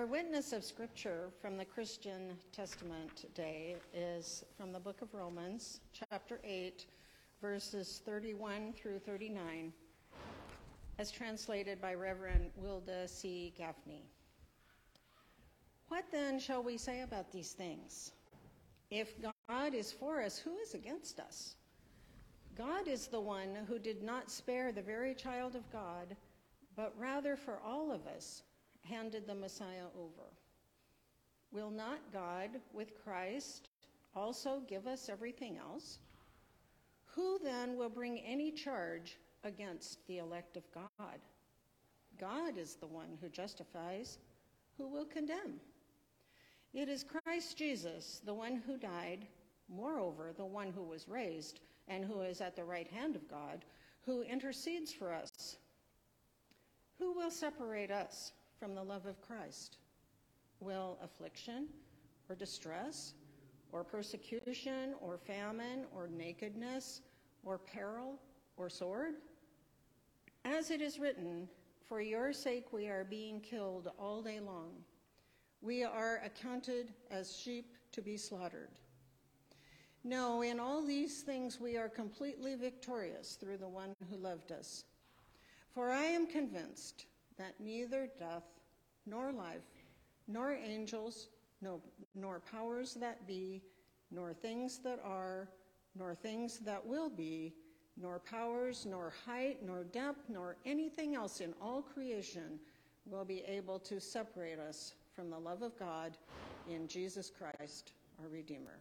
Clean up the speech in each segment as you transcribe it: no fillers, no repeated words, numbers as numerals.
Our witness of Scripture from the Christian Testament today is from the book of Romans, chapter 8, verses 31 through 39, as translated by Reverend Wilda C. Gaffney. What then shall we say about these things? If God is for us, who is against us? God is the one who did not spare the very child of God, but rather for all of us handed the Messiah over. Will not God, with Christ, also give us everything else? Who then will bring any charge against the elect of God? God is the one who justifies. Who will condemn? It is Christ Jesus, the one who died, moreover, the one who was raised, and who is at the right hand of God, who intercedes for us. Who will separate us from the love of Christ? Will affliction, or distress, or persecution, or famine, or nakedness, or peril, or sword? As it is written, for your sake we are being killed all day long. We are accounted as sheep to be slaughtered. No, in all these things we are completely victorious through the one who loved us. For I am convinced that neither death, nor life, nor angels, nor powers that be, nor things that are, nor things that will be, nor powers, nor height, nor depth, nor anything else in all creation will be able to separate us from the love of God in Jesus Christ, our Redeemer.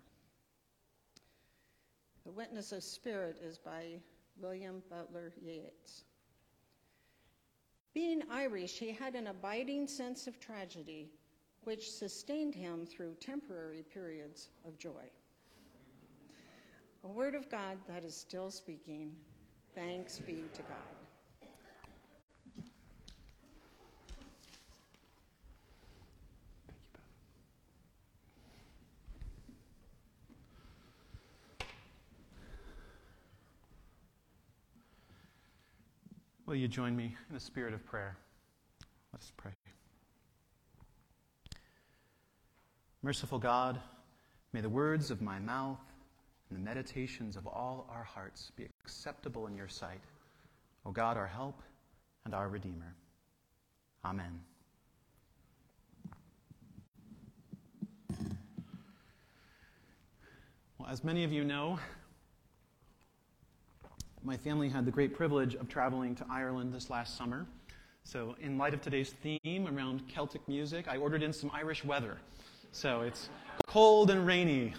The Witness of Spirit is by William Butler Yeats. Being Irish, he had an abiding sense of tragedy, which sustained him through temporary periods of joy. A word of God that is still speaking. Thanks be to God. Will you join me in a spirit of prayer? Let us pray. Merciful God, may the words of my mouth and the meditations of all our hearts be acceptable in your sight, O God, our help and our Redeemer. Amen. Well, as many of you know, my family had the great privilege of traveling to Ireland this last summer. So in light of today's theme around Celtic music, I ordered in some Irish weather. So it's cold and rainy.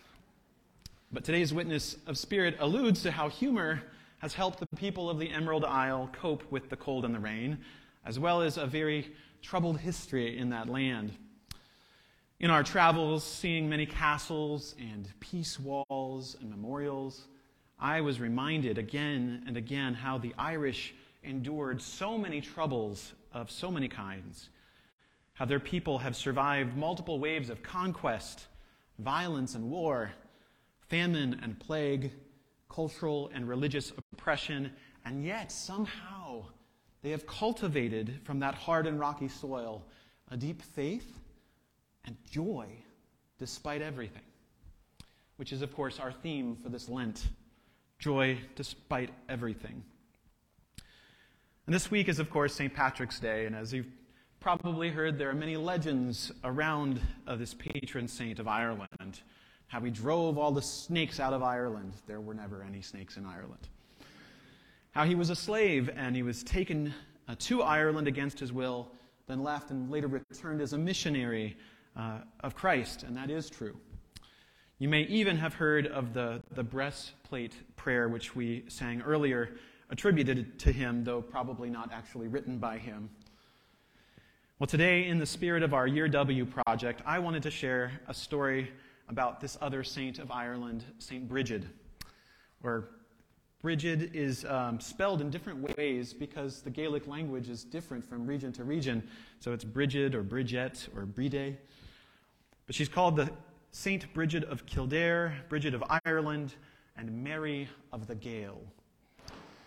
But today's Witness of Spirit alludes to how humor has helped the people of the Emerald Isle cope with the cold and the rain, as well as a very troubled history in that land. In our travels, seeing many castles and peace walls and memorials, I was reminded again and again how the Irish endured so many troubles of so many kinds, how their people have survived multiple waves of conquest, violence and war, famine and plague, cultural and religious oppression, and yet somehow they have cultivated from that hard and rocky soil a deep faith and joy despite everything, which is, of course, our theme for this Lent. Joy despite everything. And this week is, of course, St. Patrick's Day, and as you've probably heard, there are many legends around this patron saint of Ireland. How he drove all the snakes out of Ireland. There were never any snakes in Ireland. How he was a slave, and he was taken to Ireland against his will, then left and later returned as a missionary of Christ, and that is true. You may even have heard of the breastplate prayer, which we sang earlier, attributed to him, though probably not actually written by him. Well, today, in the spirit of our Year W project, I wanted to share a story about this other saint of Ireland, St. Brigid, where Brigid is spelled in different ways because the Gaelic language is different from region to region. So it's Brigid or Bridget or Bride. But she's called the Saint Brigid of Kildare, Brigid of Ireland, and Mary of the Gael.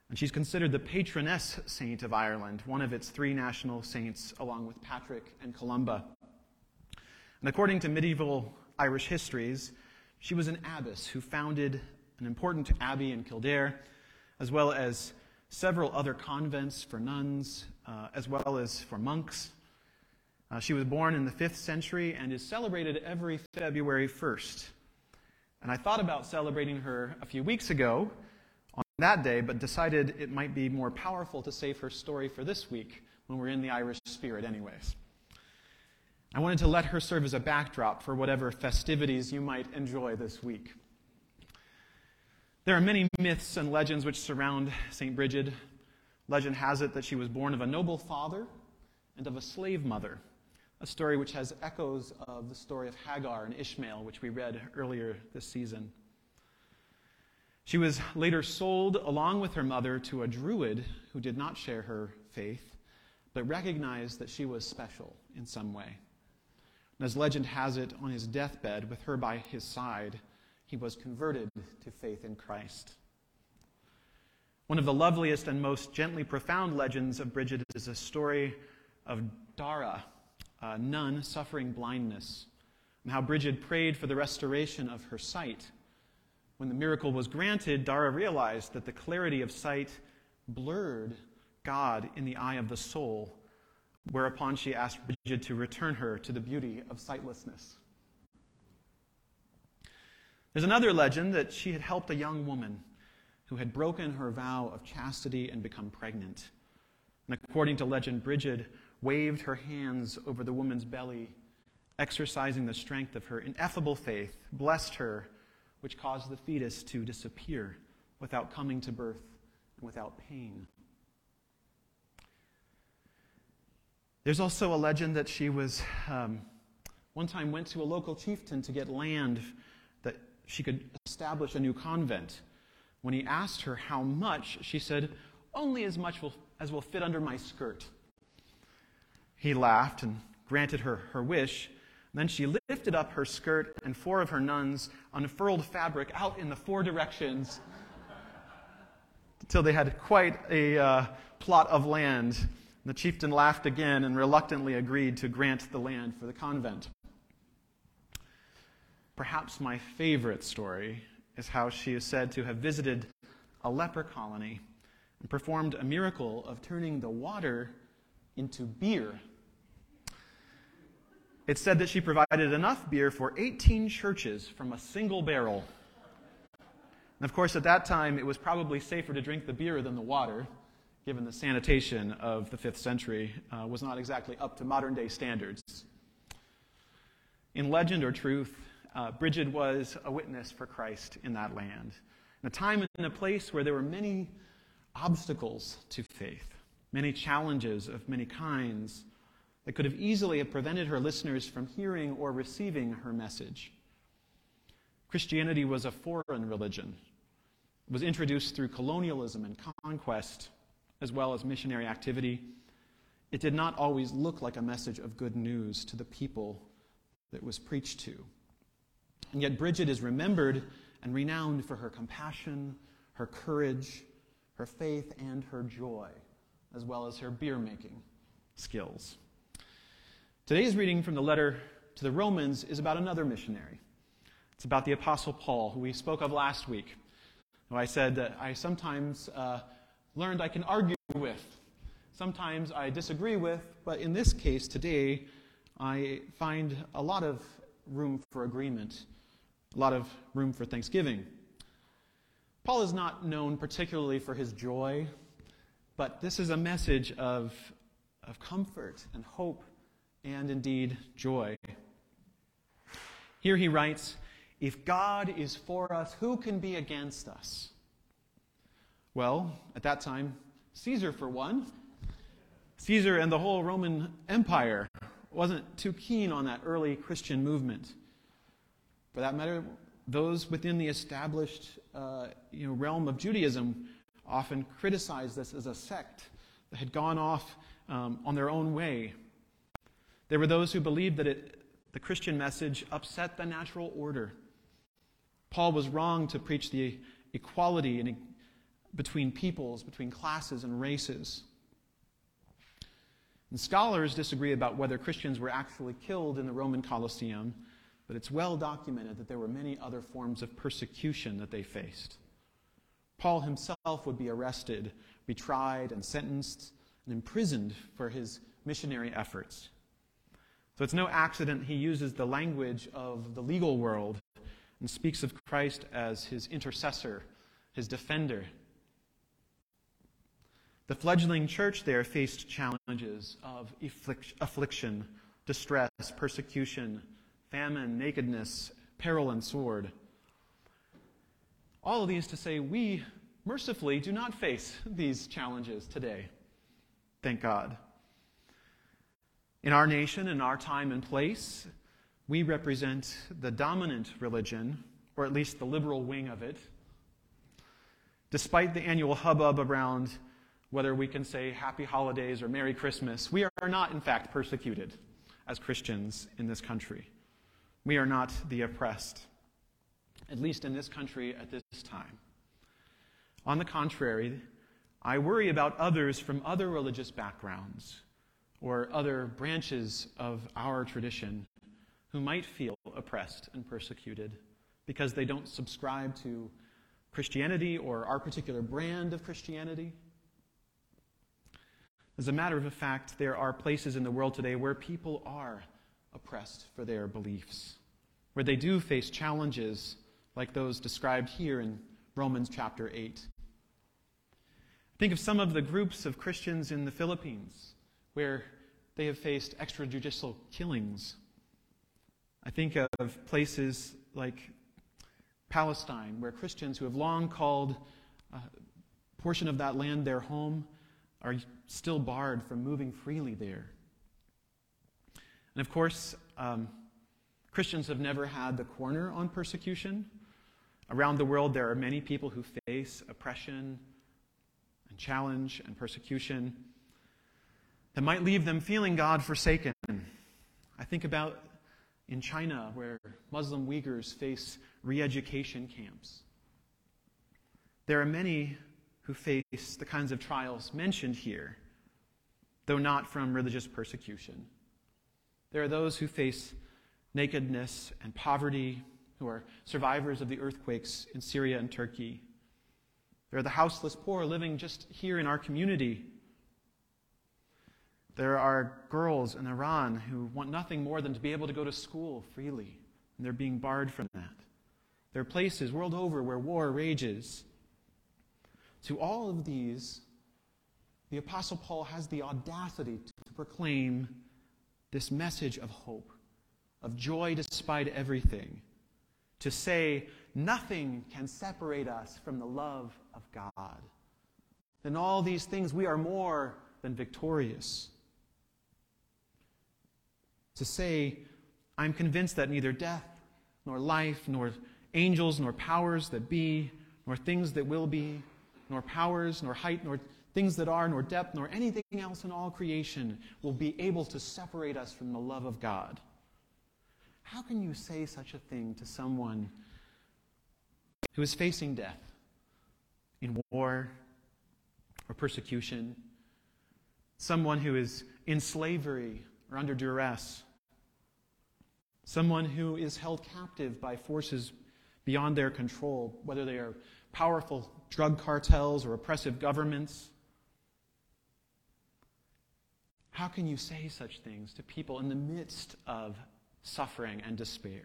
And she's considered the patroness saint of Ireland, one of its three national saints, along with Patrick and Columba. And according to medieval Irish histories, she was an abbess who founded an important abbey in Kildare, as well as several other convents for nuns, as well as for monks. She was born in the 5th century and is celebrated every February 1st. And I thought about celebrating her a few weeks ago on that day, but decided it might be more powerful to save her story for this week when we're in the Irish spirit anyways. I wanted to let her serve as a backdrop for whatever festivities you might enjoy this week. There are many myths and legends which surround St. Bridget. Legend has it that she was born of a noble father and of a slave mother, a story which has echoes of the story of Hagar and Ishmael, which we read earlier this season. She was later sold along with her mother to a druid who did not share her faith, but recognized that she was special in some way. And as legend has it, on his deathbed, with her by his side, he was converted to faith in Christ. One of the loveliest and most gently profound legends of Bridget is a story of Dara, a nun suffering blindness, and how Bridget prayed for the restoration of her sight. When the miracle was granted, Dara realized that the clarity of sight blurred God in the eye of the soul, whereupon she asked Bridget to return her to the beauty of sightlessness. There's another legend that she had helped a young woman who had broken her vow of chastity and become pregnant. And according to legend, Bridget waved her hands over the woman's belly, exercising the strength of her ineffable faith, blessed her, which caused the fetus to disappear without coming to birth and without pain. There's also a legend that she was, one time went to a local chieftain to get land that she could establish a new convent. When he asked her how much, she said, "Only as much as will fit under my skirt." He laughed and granted her her wish. And then she lifted up her skirt, and 4 of her nuns unfurled fabric out in the 4 directions until they had quite a plot of land. The chieftain laughed again and reluctantly agreed to grant the land for the convent. Perhaps my favorite story is how she is said to have visited a leper colony and performed a miracle of turning the water into beer. It's said that she provided enough beer for 18 churches from a single barrel. And of course, at that time, it was probably safer to drink the beer than the water, given the sanitation of the 5th century was not exactly up to modern-day standards. In legend or truth, Bridget was a witness for Christ in that land, in a time and a place where there were many obstacles to faith, many challenges of many kinds that could have easily prevented her listeners from hearing or receiving her message. Christianity was a foreign religion. It was introduced through colonialism and conquest, as well as missionary activity. It did not always look like a message of good news to the people that it was preached to. And yet Bridget is remembered and renowned for her compassion, her courage, her faith, and her joy, as well as her beer-making skills. Today's reading from the letter to the Romans is about another missionary. It's about the Apostle Paul, who we spoke of last week, who I said that I sometimes learned I can argue with. Sometimes I disagree with, but in this case today, I find a lot of room for agreement, a lot of room for thanksgiving. Paul is not known particularly for his joy, but this is a message of comfort and hope and indeed joy. Here he writes, "If God is for us, who can be against us?" Well, at that time, Caesar for one. Caesar and the whole Roman Empire wasn't too keen on that early Christian movement. For that matter, those within the established realm of Judaism often criticized this as a sect that had gone off on their own way. There were those who believed that the Christian message upset the natural order. Paul was wrong to preach the equality and between peoples, between classes and races. And scholars disagree about whether Christians were actually killed in the Roman Colosseum, but it's well documented that there were many other forms of persecution that they faced. Paul himself would be arrested, be tried, and sentenced, and imprisoned for his missionary efforts. So it's no accident he uses the language of the legal world and speaks of Christ as his intercessor, his defender. The fledgling church there faced challenges of affliction, distress, persecution, famine, nakedness, peril, and sword. All of these to say we mercifully do not face these challenges today. Thank God. In our nation, in our time and place, we represent the dominant religion, or at least the liberal wing of it. Despite the annual hubbub around whether we can say Happy Holidays or Merry Christmas, we are not, in fact, persecuted as Christians in this country. We are not the oppressed, at least in this country at this time. On the contrary, I worry about others from other religious backgrounds or other branches of our tradition who might feel oppressed and persecuted because they don't subscribe to Christianity or our particular brand of Christianity. As a matter of fact, there are places in the world today where people are oppressed for their beliefs, where they do face challenges like those described here in Romans chapter 8. Think of some of the groups of Christians in the Philippines where they have faced extrajudicial killings. I think of places like Palestine, where Christians who have long called a portion of that land their home are still barred from moving freely there. And of course, Christians have never had the corner on persecution. Around the world, there are many people who face oppression and challenge and persecution that might leave them feeling God forsaken. I think about in China, where Muslim Uyghurs face re-education camps. There are many who face the kinds of trials mentioned here, though not from religious persecution. There are those who face nakedness and poverty, who are survivors of the earthquakes in Syria and Turkey. There are the houseless poor living just here in our community. There are girls in Iran who want nothing more than to be able to go to school freely, and they're being barred from that. There are places world over where war rages. To all of these, the Apostle Paul has the audacity to proclaim this message of hope, of joy despite everything, to say nothing can separate us from the love of God. In all these things, we are more than victorious. To say, I'm convinced that neither death, nor life, nor angels, nor powers that be, nor things that will be, nor powers, nor height, nor things that are, nor depth, nor anything else in all creation will be able to separate us from the love of God. How can you say such a thing to someone who is facing death in war or persecution, someone who is in slavery or under duress, someone who is held captive by forces beyond their control, whether they are powerful drug cartels or oppressive governments? How can you say such things to people in the midst of suffering and despair?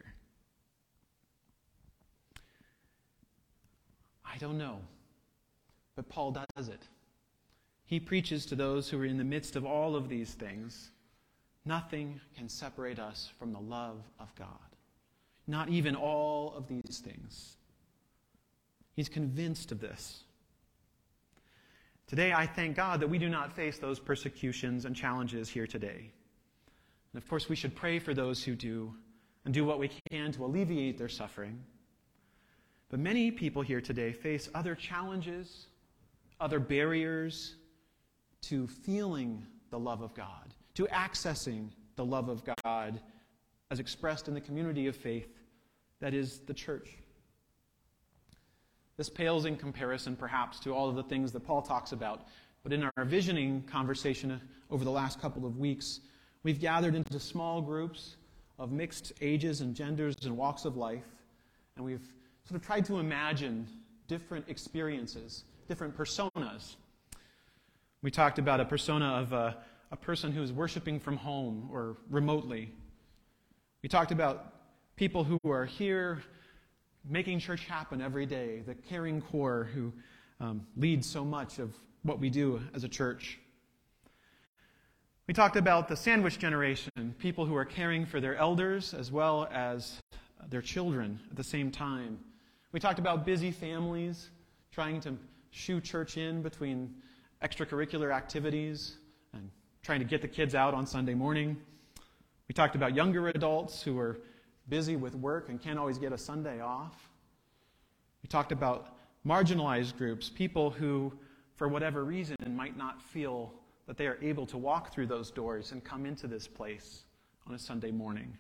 I don't know, but Paul does it. He preaches to those who are in the midst of all of these things. Nothing can separate us from the love of God. Not even all of these things. He's convinced of this. Today, I thank God that we do not face those persecutions and challenges here today. And of course, we should pray for those who do and do what we can to alleviate their suffering. But many people here today face other challenges, other barriers to feeling the love of God, to accessing the love of God as expressed in the community of faith that is the church. This pales in comparison, perhaps, to all of the things that Paul talks about. But in our visioning conversation over the last couple of weeks, we've gathered into small groups of mixed ages and genders and walks of life, and we've sort of tried to imagine different experiences, different personas. We talked about a persona of a person who is worshiping from home or remotely. We talked about people who are here making church happen every day, the caring core who leads so much of what we do as a church. We talked about the sandwich generation, people who are caring for their elders as well as their children at the same time. We talked about busy families trying to shoe church in between extracurricular activities and trying to get the kids out on Sunday morning. We talked about younger adults who are busy with work and can't always get a Sunday off. We talked about marginalized groups, people who, for whatever reason, might not feel that they are able to walk through those doors and come into this place on a Sunday morning.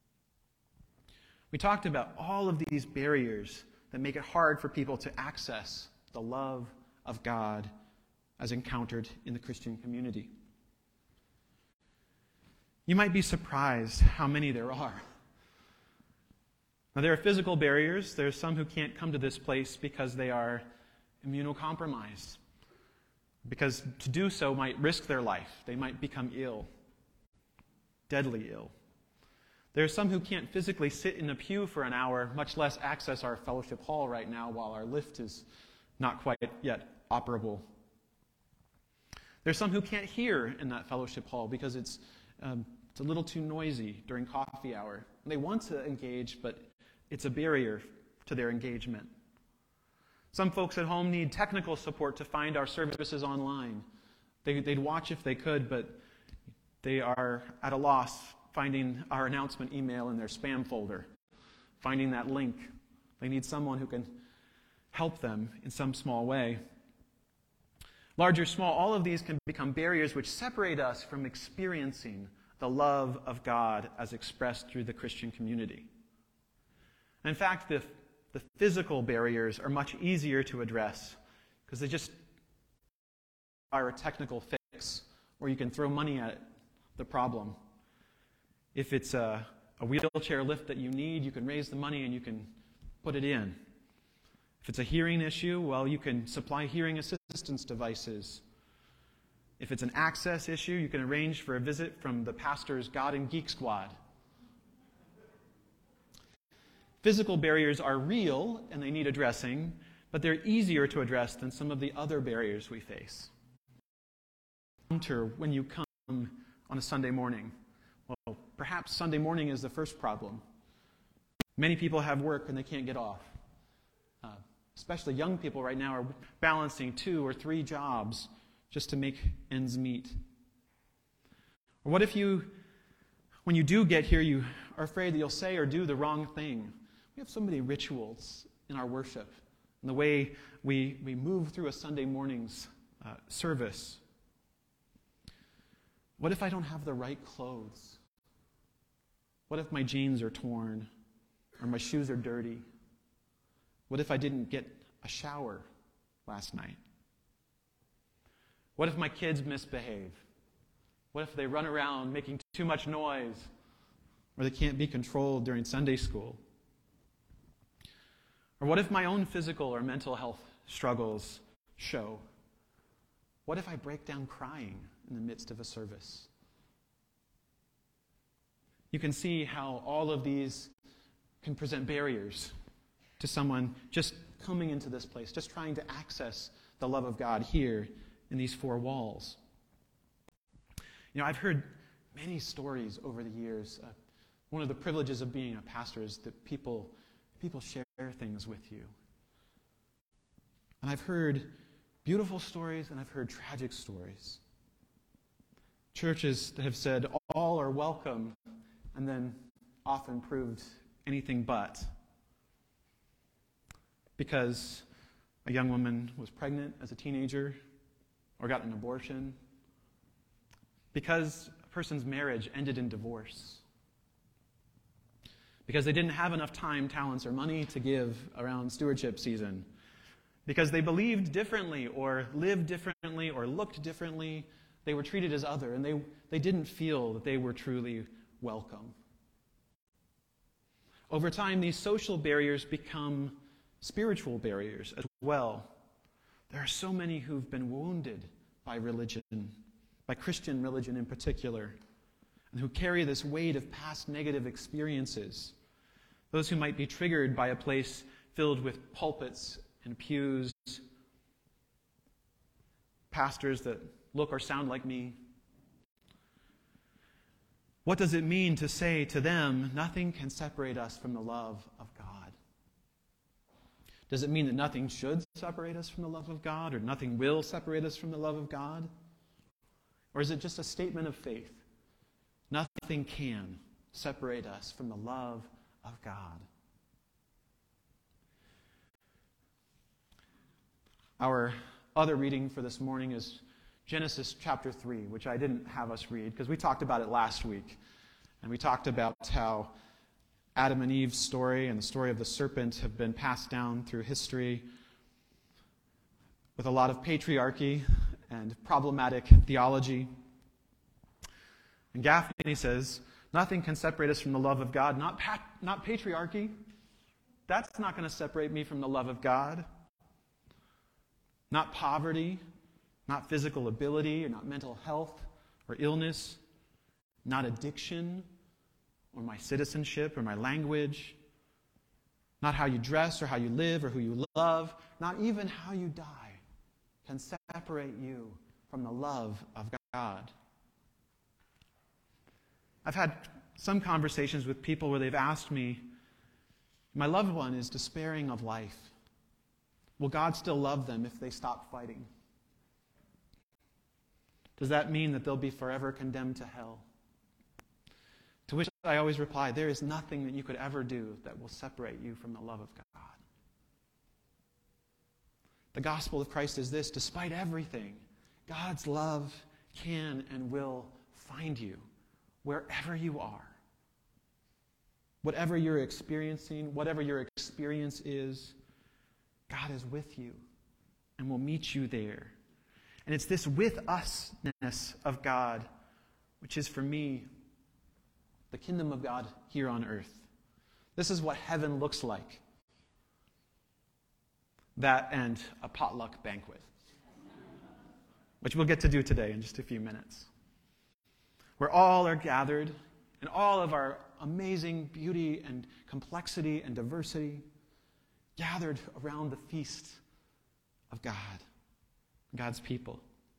We talked about all of these barriers that make it hard for people to access the love of God as encountered in the Christian community. You might be surprised how many there are. Now, there are physical barriers. There are some who can't come to this place because they are immunocompromised, because to do so might risk their life. They might become ill, deadly ill. There are some who can't physically sit in a pew for an hour, much less access our fellowship hall right now while our lift is not quite yet operable. There's some who can't hear in that fellowship hall because it's a little too noisy during coffee hour. They want to engage, but it's a barrier to their engagement. Some folks at home need technical support to find our services online. They'd watch if they could, but they are at a loss finding our announcement email in their spam folder, finding that link. They need someone who can help them in some small way. Large or small, all of these can become barriers which separate us from experiencing the love of God as expressed through the Christian community. In fact, the physical barriers are much easier to address because they just are a technical fix, or you can throw money at the problem. If it's a wheelchair lift that you need, you can raise the money and you can put it in. If it's a hearing issue, well, you can supply hearing assistance devices. If it's an access issue, you can arrange for a visit from the pastor's God and Geek Squad. Physical barriers are real and they need addressing, but they're easier to address than some of the other barriers we face. When you come on a Sunday morning, well, perhaps Sunday morning is the first problem. Many people have work and they can't get off. Especially young people right now are balancing 2 or 3 jobs just to make ends meet. Or what if when you do get here, you are afraid that you'll say or do the wrong thing? We have so many rituals in our worship, in the way we move through a Sunday morning's service. What if I don't have the right clothes? What if my jeans are torn or my shoes are dirty? What if I didn't get a shower last night? What if my kids misbehave? What if they run around making too much noise or they can't be controlled during Sunday school? Or what if my own physical or mental health struggles show? What if I break down crying in the midst of a service? You can see how all of these can present barriers to someone just coming into this place, just trying to access the love of God here in these 4 walls. You know, I've heard many stories over the years. One of the privileges of being a pastor is that people share things with you. And I've heard beautiful stories and I've heard tragic stories. Churches that have said all are welcome and then often proved anything but. Because a young woman was pregnant as a teenager or got an abortion. Because a person's marriage ended in divorce. Because they didn't have enough time, talents, or money to give around stewardship season. Because they believed differently or lived differently or looked differently, they were treated as other, and they didn't feel that they were truly welcome. Over time, these social barriers become spiritual barriers as well. There are so many who've been wounded by religion, by Christian religion in particular, and who carry this weight of past negative experiences. Those who might be triggered by a place filled with pulpits and pews, pastors that look or sound like me. What does it mean to say to them, nothing can separate us from the love of God? Does it mean that nothing should separate us from the love of God, or nothing will separate us from the love of God? Or is it just a statement of faith? Nothing can separate us from the love of God. Our other reading for this morning is Genesis chapter 3, which I didn't have us read because we talked about it last week. And we talked about how Adam and Eve's story and the story of the serpent have been passed down through history with a lot of patriarchy and problematic theology. And Gaffney says, nothing can separate us from the love of God, not patriarchy. That's not going to separate me from the love of God. Not poverty, not physical ability, or not mental health or illness, not addiction or my citizenship or my language, not how you dress or how you live or who you love, not even how you die can separate you from the love of God. I've had some conversations with people where they've asked me, my loved one is despairing of life. Will God still love them if they stop fighting? Does that mean that they'll be forever condemned to hell? To which I always reply, there is nothing that you could ever do that will separate you from the love of God. The gospel of Christ is this: despite everything, God's love can and will find you wherever you are. Whatever you're experiencing, whatever your experience is, God is with you and will meet you there. And it's this with-usness of God, which is for me the kingdom of God here on earth. This is what heaven looks like. That and a potluck banquet, which we'll get to do today in just a few minutes. Where all are gathered in all of our amazing beauty and complexity and diversity, gathered around the feast of God, God's people.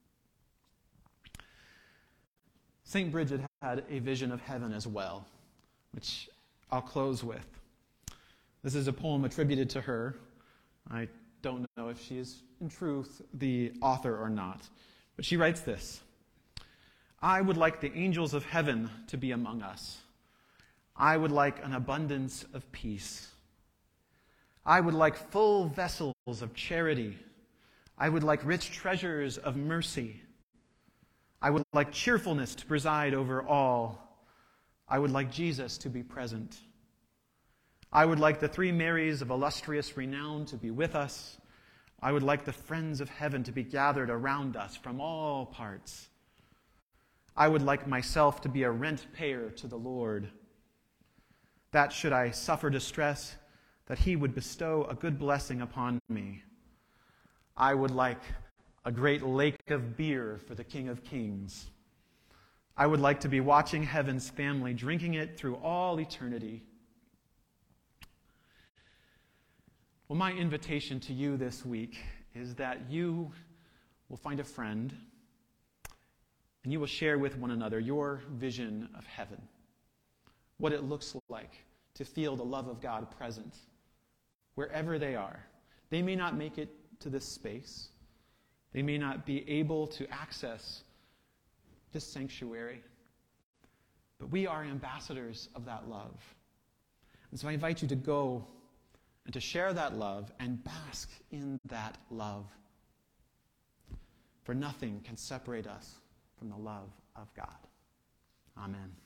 St. Bridget had a vision of heaven as well, which I'll close with. This is a poem attributed to her. I don't know if she is, in truth, the author or not, but she writes this: I would like the angels of heaven to be among us. I would like an abundance of peace. I would like full vessels of charity. I would like rich treasures of mercy. I would like cheerfulness to preside over all. I would like Jesus to be present. I would like the three Marys of illustrious renown to be with us. I would like the friends of heaven to be gathered around us from all parts. I would like myself to be a rent payer to the Lord, that should I suffer distress, that he would bestow a good blessing upon me. I would like a great lake of beer for the King of Kings. I would like to be watching heaven's family, drinking it through all eternity. Well, my invitation to you this week is that you will find a friend and you will share with one another your vision of heaven, what it looks like to feel the love of God present wherever they are. They may not make it to this space. They may not be able to access this sanctuary, but we are ambassadors of that love. And so I invite you to go and to share that love and bask in that love. For nothing can separate us from the love of God. Amen.